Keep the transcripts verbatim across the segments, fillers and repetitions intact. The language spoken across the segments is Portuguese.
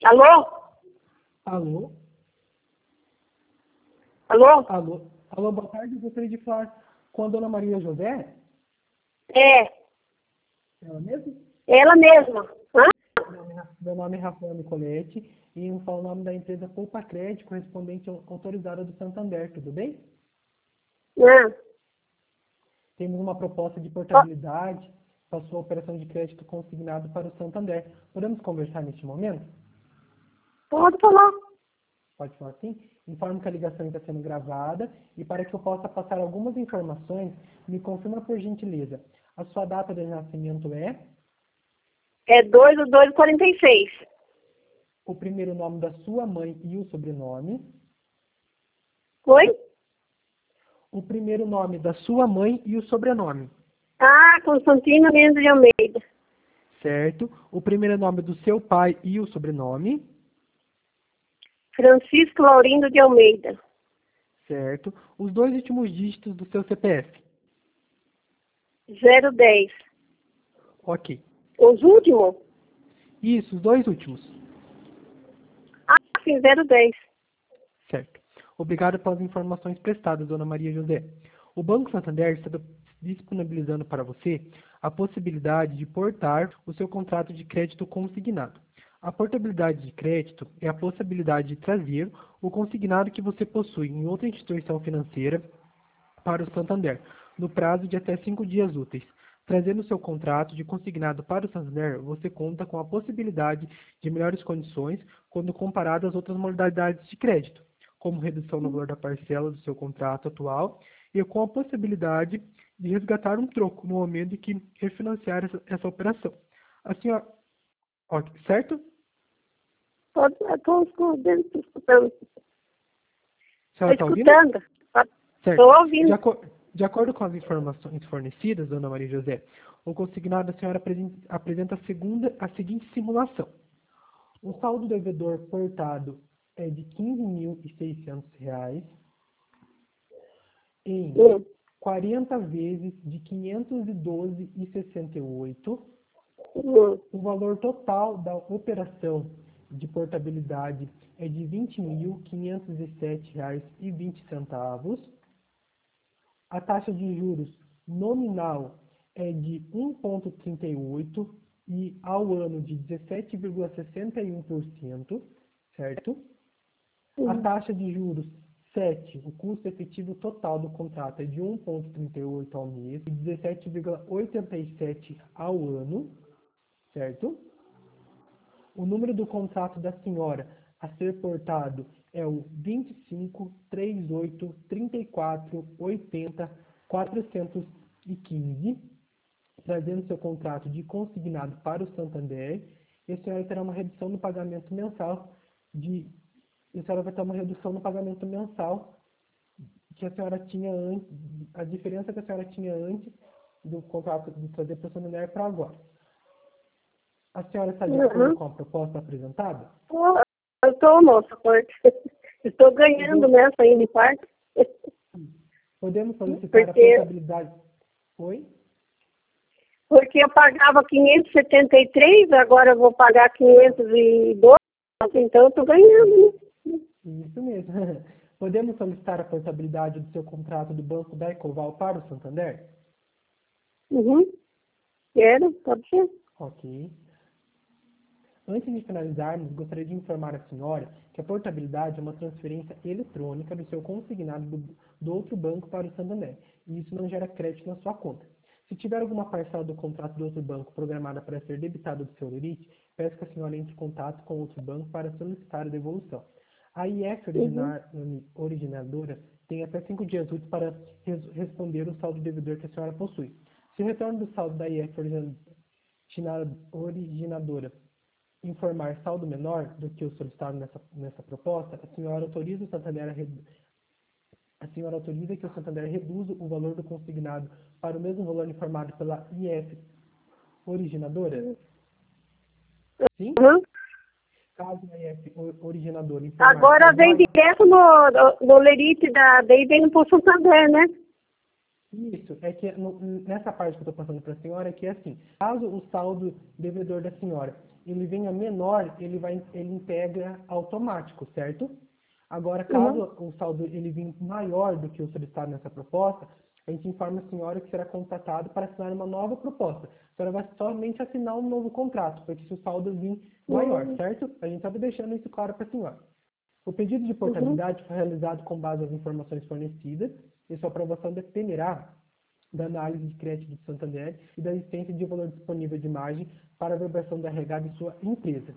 Alô? Alô? Alô? Alô? Alô, boa tarde. Eu gostaria de falar com a dona Maria José. É, Ela mesma? ela mesma. Hã? Meu nome é meu nome é Rafael Nicoletti e eu falo o nome da empresa Poupa Crédito, correspondente ao- autorizada do Santander, tudo bem? Não. Temos uma proposta de Ó, portabilidade para sua operação de crédito consignado para o Santander. Podemos conversar neste momento? pode falar. Pode falar assim? Informo que a ligação está sendo gravada e para que eu possa passar algumas informações, me confirma por gentileza. A sua data de nascimento é É dois do dois quarenta e seis. o primeiro nome da sua mãe e o sobrenome, Oi? o primeiro nome da sua mãe e o sobrenome, Ah, Constantino Mendes de Almeida. certo? O primeiro nome do seu pai e o sobrenome, Francisco Laurindo de Almeida. certo? Os dois últimos dígitos do seu C P F, zero dez. ok. Os últimos? Isso, os dois últimos, Ah, sim, zero dez. certo. Obrigado pelas informações prestadas, dona Maria José. O Banco Santander está disponibilizando para você a possibilidade de portar o seu contrato de crédito consignado. A portabilidade de crédito é a possibilidade de trazer o consignado que você possui em outra instituição financeira para o Santander, no prazo de até cinco dias úteis. Trazendo seu contrato de consignado para o Santander, você conta com a possibilidade de melhores condições quando comparado às outras modalidades de crédito, como redução no valor da parcela do seu contrato atual e com a possibilidade de resgatar um troco no momento em que refinanciar essa, essa operação. Assim, ó, ó, certo? Pode, estou escutando. Estou A senhora está ouvindo? escutando. Certo. Estou De, ouvindo. acor- de acordo com as informações fornecidas, dona Maria José, o consignado da senhora apresen- apresenta a, segunda, a seguinte simulação. O saldo devedor portado é de quinze mil e seiscentos reais em Hum, quarenta vezes de quinhentos e doze vírgula sessenta e oito. hum. O valor total da operação de portabilidade é de vinte mil quinhentos e sete reais e vinte centavos. A taxa de juros nominal é de um vírgula trinta e oito e ao ano de dezessete vírgula sessenta e um por cento, certo? A Hum. taxa de juros sete, o custo efetivo total do contrato é de um vírgula trinta e oito ao mês e dezessete vírgula oitenta e sete ao ano, certo? O número do contrato da senhora a ser portado é o vinte e cinco, trinta e oito, trinta e quatro, oitenta, quatrocentos e quinze, trazendo seu contrato de consignado para o Santander, e a senhora terá uma redução no pagamento mensal de e a senhora vai ter uma redução no pagamento mensal que a senhora tinha antes, a diferença que a senhora tinha antes do contrato de trazer para o Santander para agora. A senhora está de acordo Uhum. com a proposta apresentada? Pô, eu estou, moça, porque estou ganhando Podemos, nessa aí de parte. podemos solicitar a Porque, portabilidade. Oi? porque eu pagava quinhentos e setenta e três, agora eu vou pagar quinhentos e dois, então eu estou ganhando, né? Isso mesmo. Podemos solicitar a portabilidade do seu contrato do Banco da Ecoval para o Santander? Uhum. Quero, pode ser. Ok. Antes de finalizarmos, gostaria de informar a senhora que a portabilidade é uma transferência eletrônica do seu consignado do, do outro banco para o Santander, e isso não gera crédito na sua conta. Se tiver alguma parcela do contrato do outro banco programada para ser debitada do seu limite, peço que a senhora entre em contato com outro banco para solicitar a devolução. A I F Uhum. originar- originadora tem até cinco dias úteis para res- responder o saldo devedor que a senhora possui. Se o retorno do saldo da I F origina- originadora informar saldo menor do que o solicitado nessa, nessa proposta, a senhora autoriza o Santander a, redu- a senhora autoriza que o Santander reduza o valor do consignado para o mesmo valor informado pela I F originadora? Sim? Uhum. Caso a I F o- originadora informar Agora vem menor, direto no, no, no lerite da, daí vem no Poço Santander, né? Isso, é que no- nessa parte que eu estou passando para a senhora, é que é assim, caso o saldo devedor da senhora ele venha menor, ele vai ele integra automático, certo? Agora, Uhum. caso o saldo ele venha maior do que o solicitado nessa proposta, a gente informa a senhora que será contatado para assinar uma nova proposta. A senhora vai somente assinar um novo contrato, porque se o saldo vir maior, Uhum. certo? A gente está deixando isso claro para a senhora. O pedido de Uhum. portabilidade foi realizado com base nas informações fornecidas e sua aprovação dependerá da análise de crédito do Santander e da existência de valor disponível de margem para a verbação da regada de sua empresa.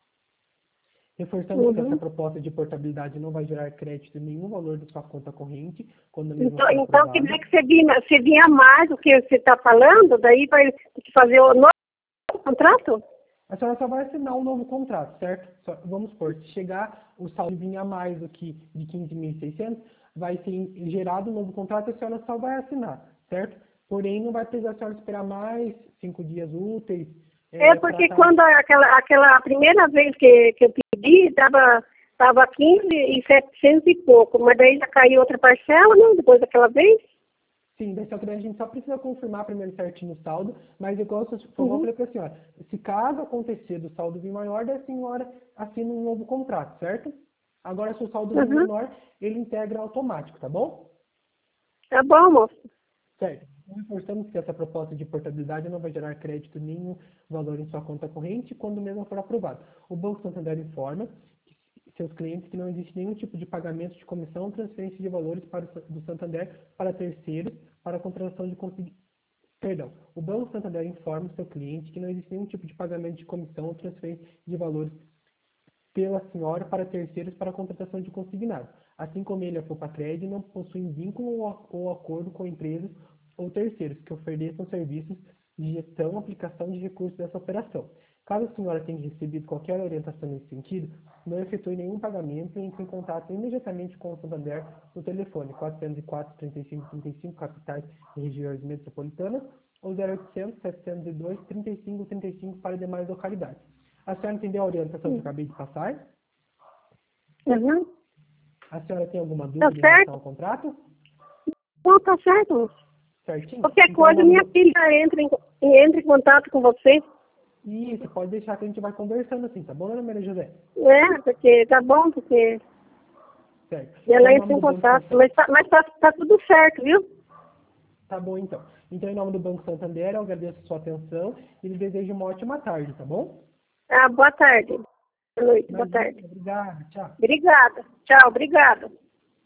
Reforçando que essa Uhum. proposta de portabilidade não vai gerar crédito em nenhum valor da sua conta corrente, quando a mesma Então, for então quer aprovada. dizer que você vinha, você vinha mais do que você está falando, daí vai ter que fazer o novo contrato? A senhora só vai assinar um novo contrato, certo? Só- vamos supor, se chegar o saldo vir a mais do que de quinze mil e seiscentos, vai ser gerado um novo contrato e a senhora só vai assinar, certo? Porém, não vai precisar a senhora esperar mais cinco dias úteis É é, para porque estar. quando aquela, aquela primeira vez que, que eu pedi, estava tava quinze e setecentos e pouco, mas daí já caiu outra parcela, não? Depois daquela vez? Sim, daí só que daí a gente só precisa confirmar primeiro certinho o saldo, mas igual eu como eu Uhum. falei para a senhora, se caso acontecer do saldo vir maior, daí a senhora assina um novo contrato, certo? Agora, se o saldo vir Uhum. menor, ele integra automático, tá bom? Tá bom, moço. Certo. Reforçamos que essa proposta de portabilidade não vai gerar crédito nenhum valor em sua conta corrente quando mesmo for aprovado. O Banco Santander informa seus clientes que não existe nenhum tipo de pagamento de comissão ou transferência de valores para o, do Santander para terceiros para a contratação de consig... Perdão. O Banco Santander informa seu cliente que não existe nenhum tipo de pagamento de comissão ou transferência de valores pela senhora para terceiros para a contratação de consignado. Assim como ele, a Fopacred, não possuem vínculo ou acordo com empresas ou terceiros que ofereçam serviços de gestão, aplicação de recursos dessa operação. Caso a senhora tenha recebido qualquer orientação nesse sentido, não efetue nenhum pagamento e entre em contato imediatamente com o Santander no telefone quatrocentos e quatro, trinta e cinco, trinta e cinco, capitais e regiões metropolitanas, ou zero oitocentos, setecentos e dois, trinta e cinco, trinta e cinco para demais localidades. A senhora entendeu a orientação que eu acabei de passar? Uhum. A senhora tem alguma Tá dúvida em relação certo? ao contrato? Não, tá certo, moço. Certinho? Qualquer Então, o coisa, nome minha do... filha entra em, entra em contato com você. Isso, pode deixar que a gente vai conversando assim, tá bom, dona Maria José? É, porque tá bom, porque Certo. Então, ela em entra nome em do Banco contato. Santander... Mas, tá, mas tá, tá tudo certo, viu? Tá bom, então. Então, em nome do Banco Santander, eu agradeço a sua atenção e lhe desejo uma ótima tarde, tá bom? Ah, boa tarde. Boa noite, boa Imagina, tarde. obrigado, tchau. Obrigada. Tchau, obrigada.